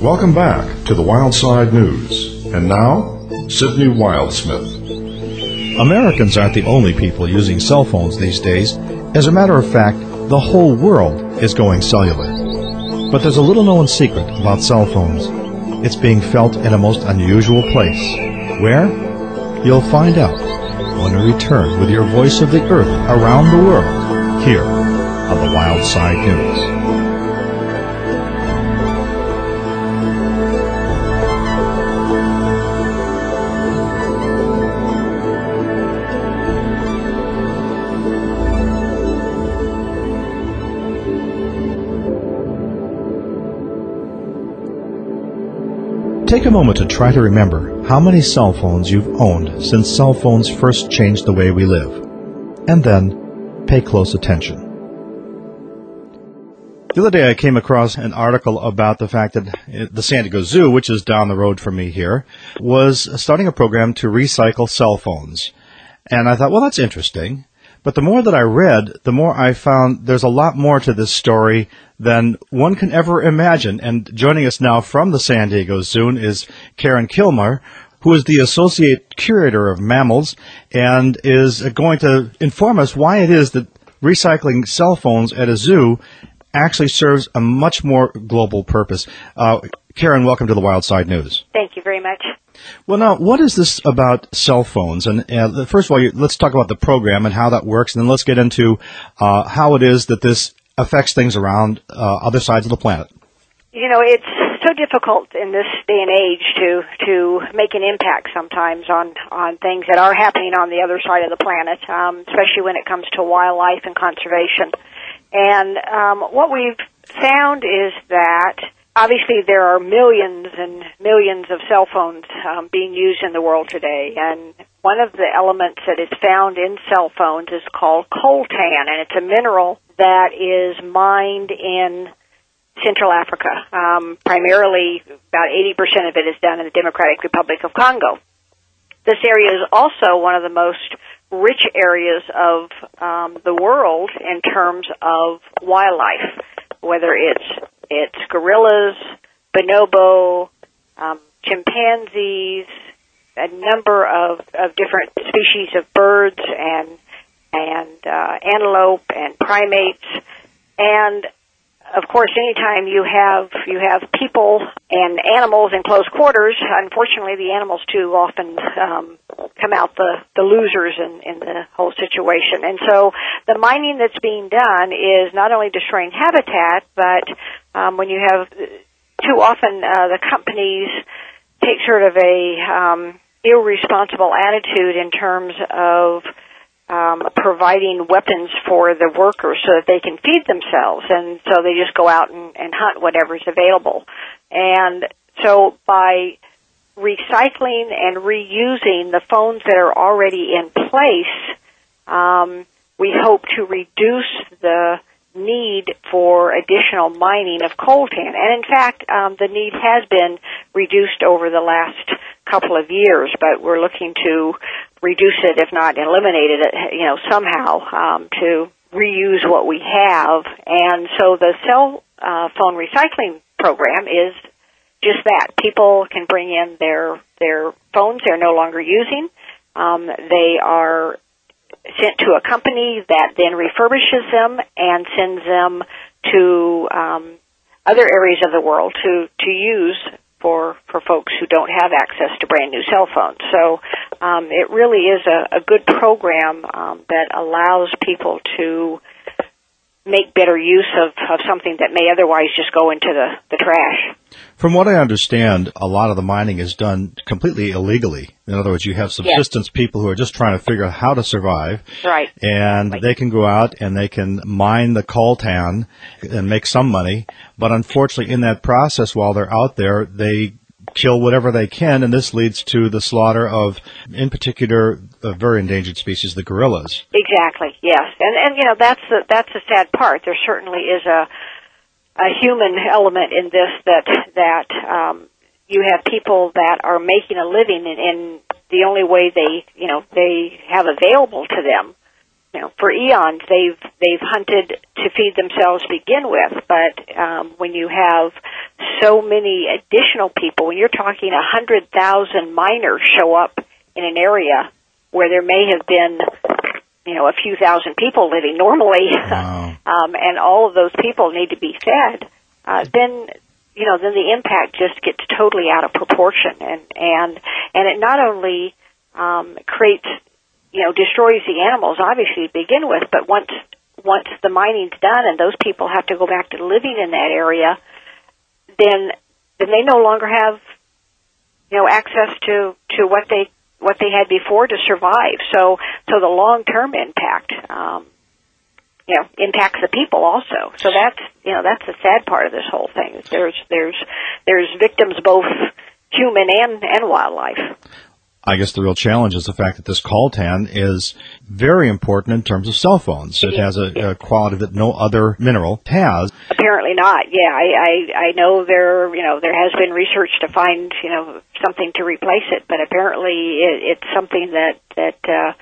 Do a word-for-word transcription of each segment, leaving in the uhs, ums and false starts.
Welcome back to the Wildside News. And now, Sydney Wildsmith. Americans aren't the only people using cell phones these days. As a matter of fact, the whole world is going cellular. But there's a little-known secret about cell phones. It's being felt in a most unusual place. Where? You'll find out when we return with your voice of the earth around the world, here on the Wildside News. Take a moment to try to remember how many cell phones you've owned since cell phones first changed the way we live. And then, pay close attention. The other day I came across an article about the fact that the San Diego Zoo, which is down the road from me here, was starting a program to recycle cell phones. And I thought, well, that's interesting. But the more that I read, the more I found there's a lot more to this story than one can ever imagine. And joining us now from the San Diego Zoo is Karen Kilmer, who is the Associate Curator of Mammals and is going to inform us why it is that recycling cell phones at a zoo actually serves a much more global purpose. Uh, Karen, welcome to the Wildside News. Thank you very much. Well, now, what is this about cell phones? And uh, first of all, you, let's talk about the program and how that works, and then let's get into uh, how it is that this affects things around uh, other sides of the planet. You know, it's so difficult in this day and age to to make an impact sometimes on, on things that are happening on the other side of the planet, um, especially when it comes to wildlife and conservation. And um, what we've found is that obviously there are millions and millions of cell phones um, being used in the world today, and one of the elements that is found in cell phones is called coltan, and it's a mineral that is mined in Central Africa. Um, primarily, about eighty percent of it is done in the Democratic Republic of Congo. This area is also one of the most rich areas of um, the world in terms of wildlife, whether it's it's gorillas, bonobo, um, chimpanzees, a number of, of different species of birds and and uh, antelope and primates, and of course, anytime you have you have people and animals in close quarters, unfortunately, the animals too often um, come out the, the losers in, in the whole situation. And so, the mining that's being done is not only destroying habitat, but um, when you have too often uh, the companies take sort of a um, irresponsible attitude in terms of Um, providing weapons for the workers so that they can feed themselves, and so they just go out and, and hunt whatever's available. And so by recycling and reusing the phones that are already in place, um, we hope to reduce the need for additional mining of coltan. And in fact, um, the need has been reduced over the last couple of years, but we're looking to reduce it, if not eliminate it, you know, somehow, um, to reuse what we have. And so the cell uh, phone recycling program is just that. People can bring in their their phones they're no longer using. Um, they are sent to a company that then refurbishes them and sends them to um, other areas of the world to, to use for for folks who don't have access to brand new cell phones. So um, it really is a, a good program um, that allows people to make better use of, of something that may otherwise just go into the, the trash. From what I understand, a lot of the mining is done completely illegally. In other words, you have subsistence yes. people who are just trying to figure out how to survive. Right. And right. they can go out and they can mine the coltan and make some money. But unfortunately, in that process, while they're out there, they kill whatever they can, and this leads to the slaughter of, in particular, a very endangered species, the gorillas. Exactly, yes. And, and you know, that's the, that's the sad part. There certainly is a a human element in this that that um, you have people that are making a living in, in the only way they, you know, they have available to them you know, for eons they've they've hunted to feed themselves to begin with, but um, when you have so many additional people, when you're talking a hundred thousand miners show up in an area where there may have been, you know, a few thousand people living normally, wow. um, and all of those people need to be fed, uh, then you know then the impact just gets totally out of proportion, and and and it not only um, creates, you know, destroys the animals, obviously, to begin with, but once once the mining's done and those people have to go back to living in that area, then then they no longer have, you know, access to, to what they what they had before to survive. So so the long term impact, um, you know, impacts the people also. So that's you know that's the sad part of this whole thing. There's there's there's victims both human and, and wildlife. I guess the real challenge is the fact that this coltan is very important in terms of cell phones. It has a, a quality that no other mineral has. Apparently not. Yeah, I, I, I know there, you know, there has been research to find, you know, something to replace it, but apparently it, it's something that, that, uh,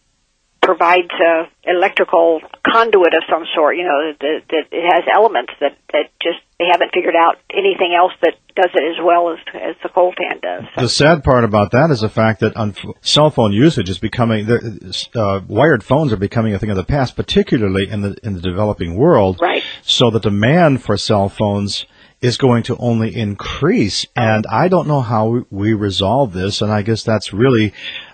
provides a electrical conduit of some sort, you know, that, that it has elements that, that just, they haven't figured out anything else that does it as well as, as the coltan does. So. The sad part about that is the fact that on cell phone usage is becoming, uh, wired phones are becoming a thing of the past, particularly in the, in the developing world. Right. So the demand for cell phones is going to only increase, and I don't know how we resolve this, and I guess that's really,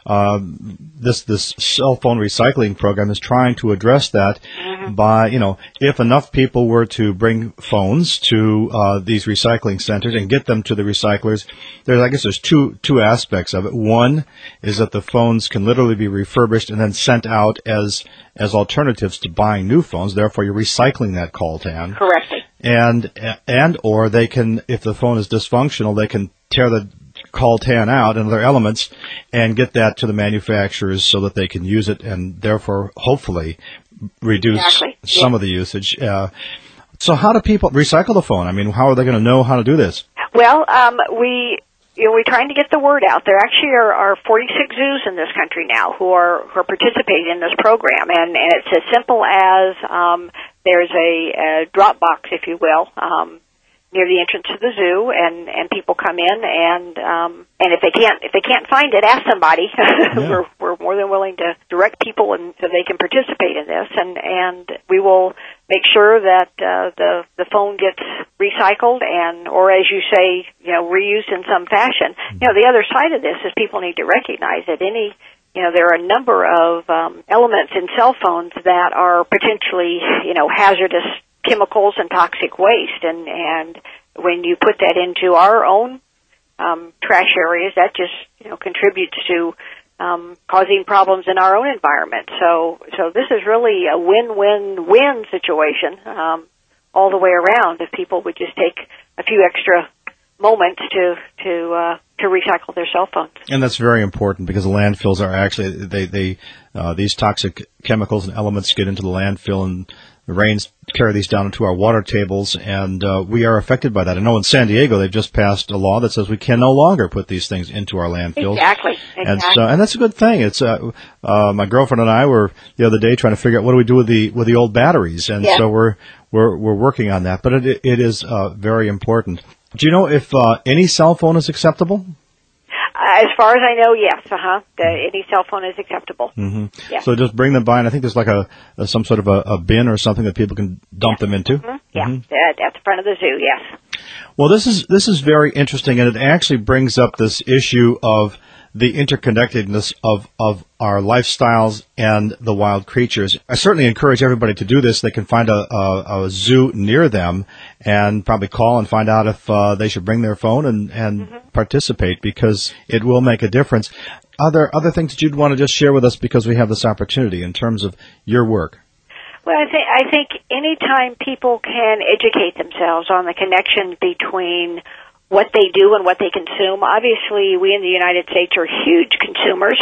um, this, this cell phone recycling program is trying to address that mm-hmm. by, you know, if enough people were to bring phones to, uh, these recycling centers and get them to the recyclers, there's, I guess there's two, two aspects of it. One is that the phones can literally be refurbished and then sent out as, as alternatives to buying new phones, therefore you're recycling that coltan. Correctly. And, and, or they can, if the phone is dysfunctional, they can tear the coltan out and other elements and get that to the manufacturers so that they can use it and therefore hopefully reduce exactly. some yeah. of the usage. Uh, so how do people recycle the phone? I mean, how are they going to know how to do this? Well, um, we, you know, we're trying to get the word out. There actually are, are forty-six zoos in this country now who are, who are participating in this program, and, and it's as simple as, um, there's a, a drop box, if you will, um, near the entrance to the zoo, and, and people come in, and um, and if they can't if they can't find it, ask somebody. Yeah. we're we're more than willing to direct people, and so they can participate in this, and and we will make sure that uh, the the phone gets recycled and, or as you say, you know, reused in some fashion. Mm-hmm. You know, the other side of this is people need to recognize that any. You know, there are a number of um, elements in cell phones that are potentially, you know, hazardous chemicals and toxic waste, and and when you put that into our own um, trash areas, that just, you know, contributes to um, causing problems in our own environment. So, so this is really a win-win-win situation um, all the way around. If people would just take a few extra moments to to uh, to recycle their cell phones. And that's very important because the landfills are actually they they uh, these toxic chemicals and elements get into the landfill, and the rains carry these down into our water tables, and uh, we are affected by that. I know in San Diego they've just passed a law that says we can no longer put these things into our landfills. Exactly. exactly. And so, and that's a good thing. It's uh, uh, my girlfriend and I were the other day trying to figure out what do we do with the with the old batteries, and yeah. so we're we're we're working on that. But it it is uh, very important. Do you know if uh, any cell phone is acceptable? Uh, as far as I know, yes. Uh huh. Any cell phone is acceptable. Mm-hmm. Yeah. So just bring them by, and I think there's like a, a some sort of a, a bin or something that people can dump yeah. them into. Mm-hmm. Yeah, mm-hmm. uh, at the front of the zoo. Yes. Well, this is this is very interesting, and it actually brings up this issue of the interconnectedness of, of our lifestyles and the wild creatures. I certainly encourage everybody to do this. They can find a, a, a zoo near them and probably call and find out if uh, they should bring their phone and, and mm-hmm. participate, because it will make a difference. Are there other things that you'd want to just share with us because we have this opportunity in terms of your work? Well, I think, I think any time people can educate themselves on the connection between what they do and what they consume. Obviously, we in the United States are huge consumers.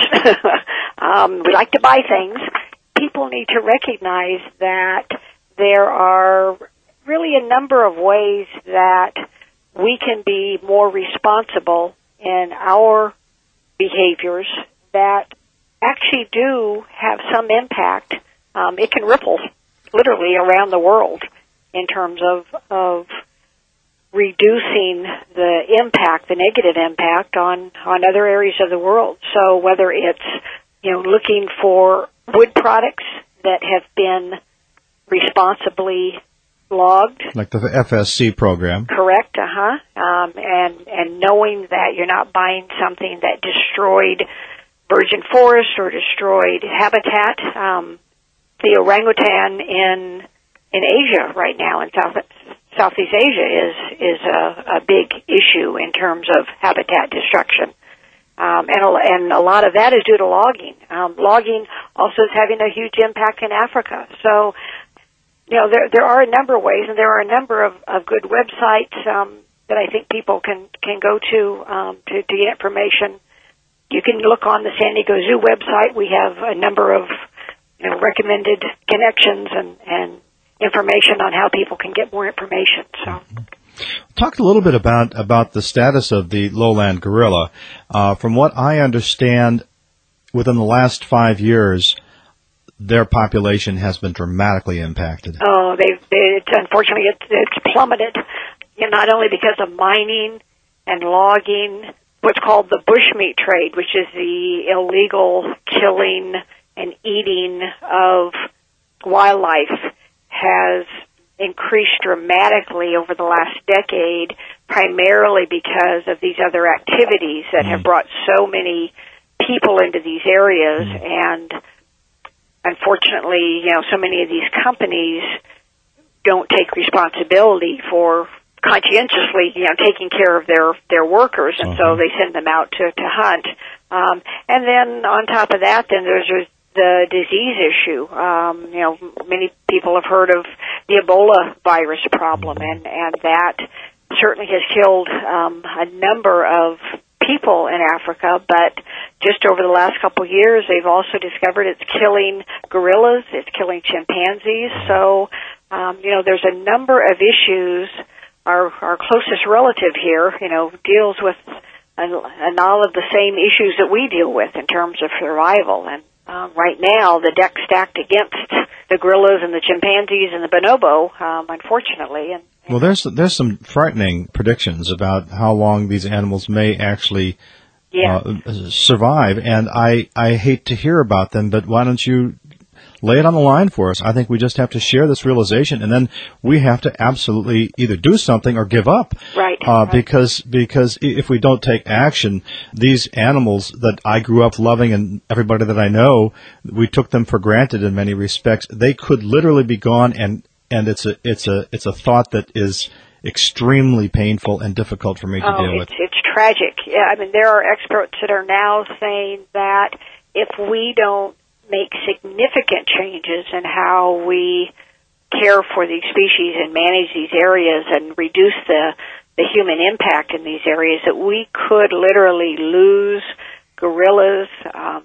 um, we like to buy things. People need to recognize that there are really a number of ways that we can be more responsible in our behaviors that actually do have some impact um, it can ripple literally around the world in terms of of reducing the impact, the negative impact on, on other areas of the world. So whether it's, you know, looking for wood products that have been responsibly logged. Like the F S C program. Correct, uh-huh. Um, and, and knowing that you're not buying something that destroyed virgin forest or destroyed habitat. Um, the orangutan in in Asia right now, in South Southeast Asia, is is a, a big issue in terms of habitat destruction, um, and a, and a lot of that is due to logging. Um, logging also is having a huge impact in Africa. So, you know, there there are a number of ways, and there are a number of, of good websites um, that I think people can can go to um, to, to get information. You can look on the San Diego Zoo website. We have a number of, you know, recommended connections and and information on how people can get more information. So, talk a little bit about about the status of the lowland gorilla. Uh, from what I understand, within the last five years, their population has been dramatically impacted. Oh, they've it's unfortunately it's, it's plummeted. You know, not only because of mining and logging, what's called the bushmeat trade, which is the illegal killing and eating of wildlife, has increased dramatically over the last decade, primarily because of these other activities that have brought so many people into these areas. And unfortunately, you know, so many of these companies don't take responsibility for conscientiously, you know, taking care of their, their workers, and so they send them out to, to hunt. Um, and then on top of that, then there's the disease issue. Um, you know, many people have heard of the Ebola virus problem, and, and that certainly has killed um, a number of people in Africa, but just over the last couple of years, they've also discovered it's killing gorillas, it's killing chimpanzees. So, um, you know, there's a number of issues. Our, our closest relative here, you know, deals with and, and all of the same issues that we deal with in terms of survival. And Uh, right now, the deck's stacked against the gorillas and the chimpanzees and the bonobo, um, unfortunately. And, and well, there's there's some frightening predictions about how long these animals may actually yeah. uh, survive, and I, I hate to hear about them, but why don't you lay it on the line for us? I think we just have to share this realization, and then we have to absolutely either do something or give up. Right. Uh, right. Because because if we don't take action, these animals that I grew up loving and everybody that I know, we took them for granted in many respects. They could literally be gone, and, and it's a it's a it's a thought that is extremely painful and difficult for me to oh, deal it's, with. It's tragic. Yeah, I mean, there are experts that are now saying that if we don't make significant changes in how we care for these species and manage these areas and reduce the, the human impact in these areas, that we could literally lose gorillas, um,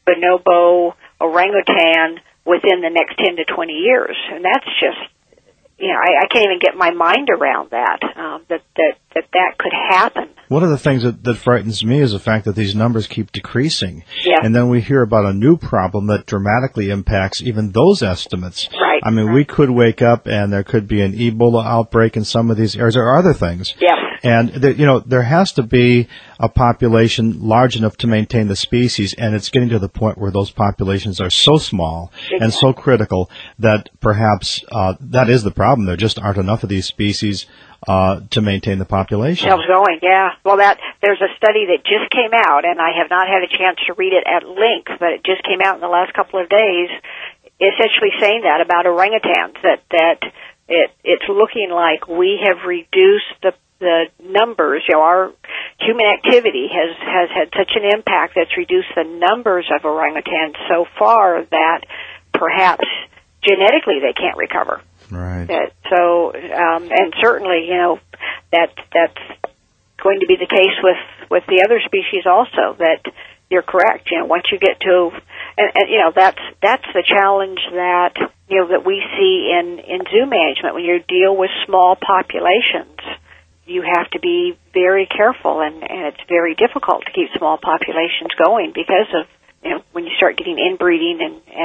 bonobo, orangutan within the next ten to twenty years. And that's just, you know, I, I can't even get my mind around that, um, that, that, that that could happen. One of the things that, that frightens me is the fact that these numbers keep decreasing. Yeah. And then we hear about a new problem that dramatically impacts even those estimates. Right. I mean, right. we could wake up and there could be an Ebola outbreak in some of these areas or other things. Yes. And, there, you know, there has to be a population large enough to maintain the species, and it's getting to the point where those populations are so small exactly. and so critical that perhaps uh, that is the problem. There just aren't enough of these species uh, to maintain the population. How's going? Yeah. Well, that there's a study that just came out, and I have not had a chance to read it at length, but it just came out in the last couple of days, essentially saying that about orangutans, that that it it's looking like we have reduced the the numbers. You know, our human activity has has had such an impact that's reduced the numbers of orangutans so far that perhaps genetically they can't recover. Right. That, so, um, and certainly, you know, that that's going to be the case with, with the other species also, that you're correct. You know, once you get to, and, and you know, that's, that's the challenge that, you know, that we see in, in zoo management. When you deal with small populations, you have to be very careful, and, and it's very difficult to keep small populations going because of, you know, when you start getting inbreeding and, and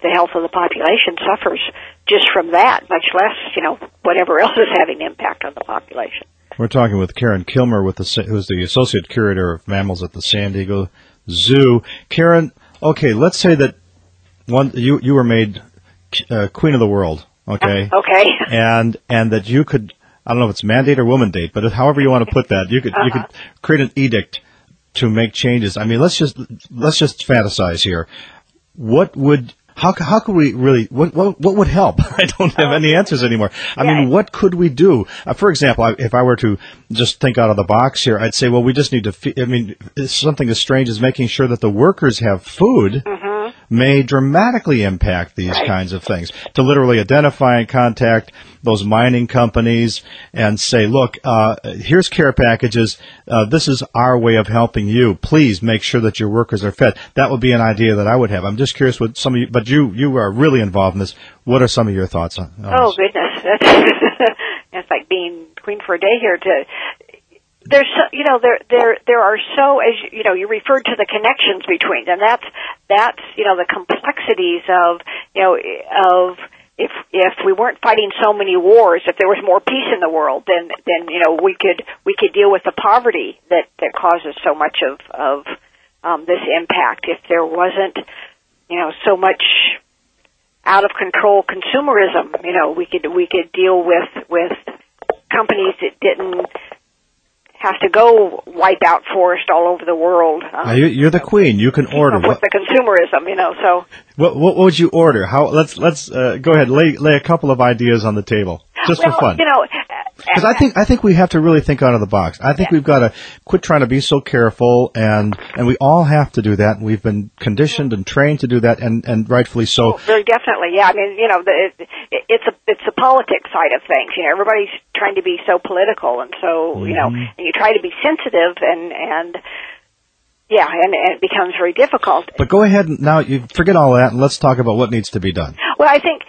the health of the population suffers just from that, much less, you know, whatever else is having an impact on the population. We're talking with Karen Kilmer, with the, who's the Associate Curator of Mammals at the San Diego Zoo. Karen, okay, let's say that one you you were made uh, Queen of the World, okay? Okay. And and that you could, I don't know if it's mandate or woman date, but however you want to put that, you could uh-huh. you could create an edict to make changes. I mean, let's just let's just fantasize here. What would How how could we really, what what, what would help? I don't have any answers anymore. I yeah. mean, what could we do? Uh, for example, I, if I were to just think out of the box here, I'd say, well, we just need to, fe- I mean, something as strange as making sure that the workers have food mm-hmm. may dramatically impact these right. kinds of things. To literally identify and contact those mining companies and say, look, uh, here's care packages. Uh, this is our way of helping you. Please make sure that your workers are fed. That would be an idea that I would have. I'm just curious what some of you, but you, you are really involved in this. What are some of your thoughts on, on oh, this? goodness. That's, it's like being queen for a day here. To There's, so, you know, there, there, there are so, as you, you know, you referred to the connections between them. That's, that's, you know, the complexities of, you know, of, If if we weren't fighting so many wars, if there was more peace in the world, then then you know we could we could deal with the poverty that, that causes so much of of um, this impact. If there wasn't you know so much out of control consumerism, you know we could we could deal with with companies that didn't have to go wipe out forest all over the world. Um, now you're the queen. You can order. With the consumerism, you know. So what what would you order? How? Let's let's uh, go ahead. Lay lay a couple of ideas on the table, just well, for fun. You know, because I think I think we have to really think out of the box. I think yeah. we've got to quit trying to be so careful, and and we all have to do that. And we've been conditioned and trained to do that, and, and rightfully so. Oh, very definitely, yeah. I mean, you know, the, it, it's a it's the politics side of things. You know, everybody's trying to be so political, and so mm-hmm. you know, and you try to be sensitive, and and yeah, and, and it becomes very difficult. But go ahead and now you forget all that, and let's talk about what needs to be done. Well, I think.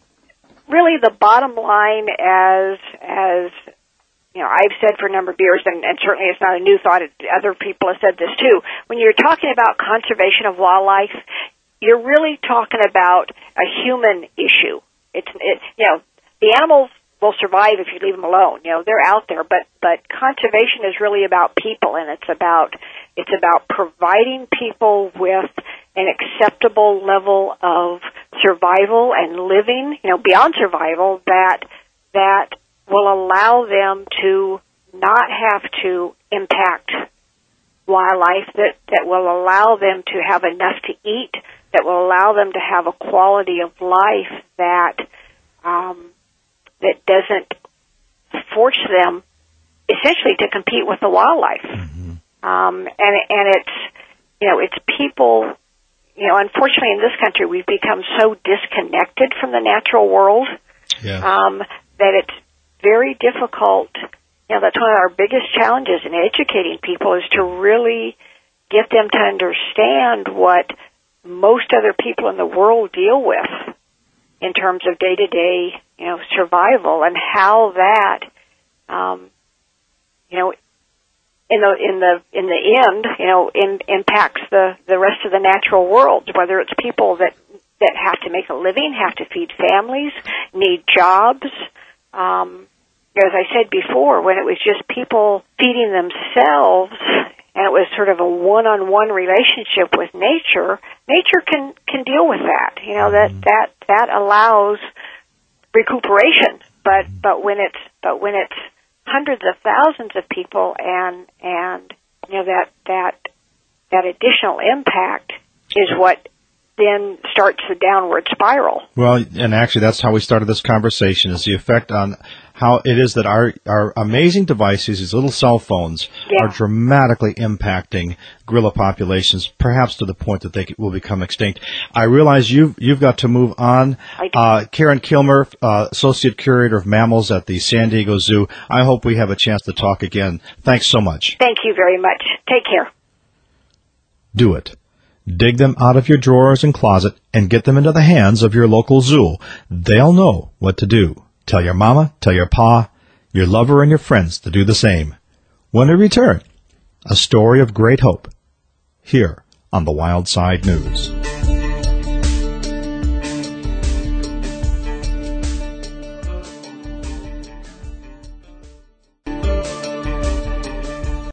Really, the bottom line, as as you know, I've said for a number of years, and, and certainly it's not a new thought. Other people have said this too. When you're talking about conservation of wildlife, you're really talking about a human issue. It's it, you know, the animals will survive if you leave them alone. You know, they're out there, but but conservation is really about people, and it's about it's about providing people with an acceptable level of survival and living, you know, beyond survival, that that will allow them to not have to impact wildlife, that, that will allow them to have enough to eat, that will allow them to have a quality of life that um, that doesn't force them essentially to compete with the wildlife. Mm-hmm. Um, and and it's you know it's people. You know, unfortunately, in this country, we've become so disconnected from the natural world yeah. um, that it's very difficult. You know, that's one of our biggest challenges in educating people is to really get them to understand what most other people in the world deal with in terms of day-to-day, you know, survival, and how that, um, you know, in the in the in the end, you know, in, impacts the, the rest of the natural world. Whether it's people that that have to make a living, have to feed families, need jobs. Um, as I said before, when it was just people feeding themselves, and it was sort of a one-on-one relationship with nature, nature can can deal with that. You know, that that that allows recuperation. But but when it's but when it's hundreds of thousands of people, and and you know that that that additional impact is what then starts the downward spiral. Well, and actually that's how we started this conversation, is the effect on how it is that our, our amazing devices, these little cell phones, yeah. are dramatically impacting gorilla populations, perhaps to the point that they will become extinct. I realize you've, you've got to move on. Uh, Karen Kilmer, uh, Associate Curator of Mammals at the San Diego Zoo. I hope we have a chance to talk again. Thanks so much. Thank you very much. Take care. Do it. Dig them out of your drawers and closet and get them into the hands of your local zoo. They'll know what to do. Tell your mama, tell your pa, your lover, and your friends to do the same. When we return, a story of great hope here on the Wild Side News.